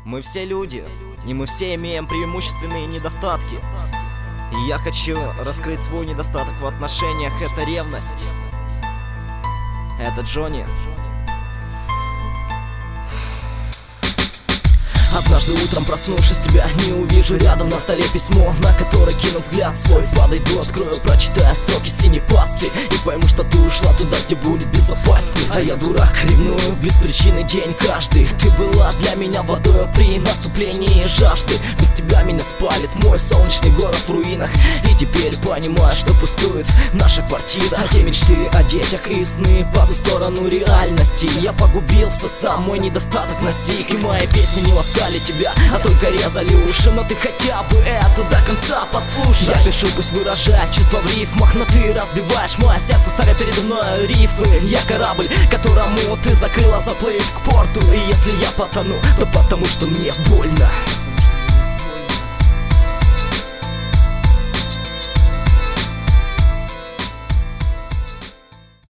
Мы все люди, и мы все имеем преимущественные недостатки. И я хочу раскрыть свой недостаток в отношениях. Это ревность. Это Джонни. Однажды утром, проснувшись, тебя не увижу. Рядом на столе письмо, на которое кину взгляд свой. Подойду, открою, прочитаю строки синей пасты и пойму, что ты ушла туда, где будет безопасней. А я дурак, ревную без причины день каждый. Ты была для меня водой при наступлении жажды. Без тебя меня спалит мой солнечный город в руинах. И теперь понимаю, что пустует наша квартира. Те мечты о детях и сны по ту сторону реальности. Я погубил все сам, мой недостаток настиг. И мои песни не ласкали тебя, а только резали уши. Но ты хотя бы это до конца послушай. Я пишу, пусть выражает чувства в рифмах, но ты разбиваешь мое сердце, ставя передо мной рифы. Я корабль, которому ты закрыла заплыть к порту. И если я потону, то потому что мне больно.